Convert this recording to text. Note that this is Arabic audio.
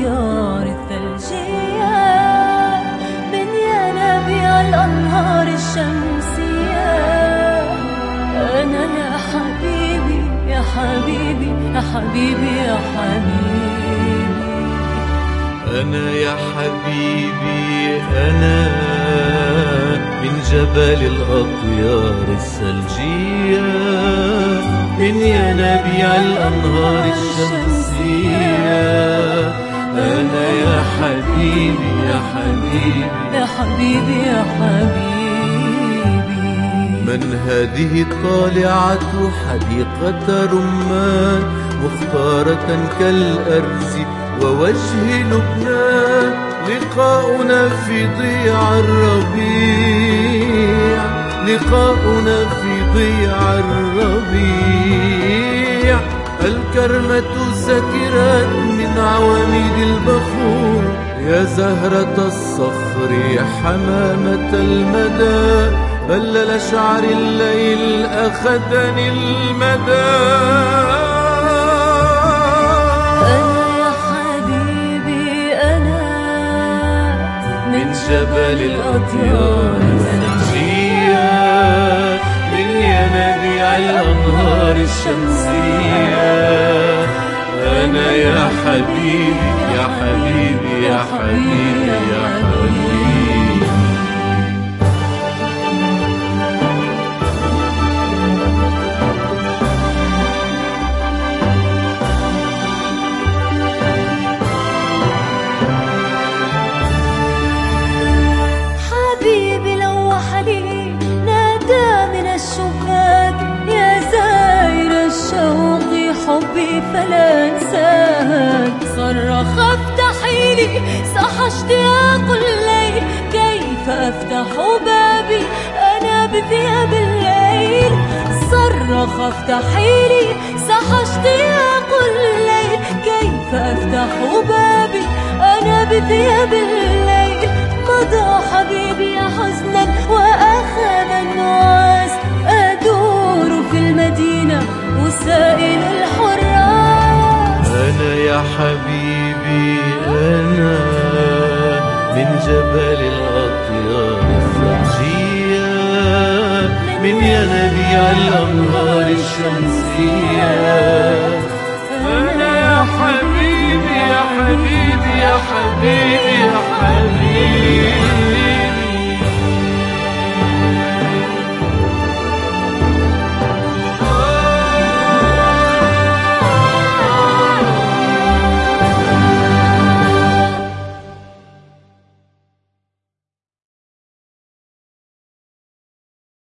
الأطيار الثلجية، من ينابيع الأنهار الشمسية. أنا يا حبيبي يا حبيبي يا حبيبي يا حبيبي، أنا يا حبيبي أنا من جبل الأطيار الثلجية، من ينابيع الأنهار الشمسية. أنا يا حبيبي يا حبيبي يا حبيبي يا حبيبي. من هذه الطالعة حديقة رمان، مختارة كالأرز ووجه لبنان. لقاؤنا في ضياع الربيع، لقاؤنا في ضياع الربيع. الكرمة سكرت من عواميد البخور، يا زهرة الصخر يا حمامة المدى. بلل شعر الليل أخذني المدى. أنا يا حبيبي أنا من جبل الأطيار الثلجية، من ينابيع الأنهار الشمسية. أنا يا حبيبي يا حبيبي يا حبيبي يا حبيبي. حبيبي لوحني نادى من الشباك، يا زاير الشوق حبي فلا انساك. صرخ افتحي لي صح اشتياق الليل، كيف افتح بابي انا بثياب الليل. صرخ افتحي لي صح اشتياق الليل، كيف افتح بابي انا بثياب الليل. مضى حبيبي حزنا وأخذ النعاس، أدور في المدينة أسائل الحراس. أنا يا حبيبي أنا من جبل الأطيار الثلجية، من ينابيع الأنهار الشمسية. أنا يا حبيبي يا حبيبي يا حبيبي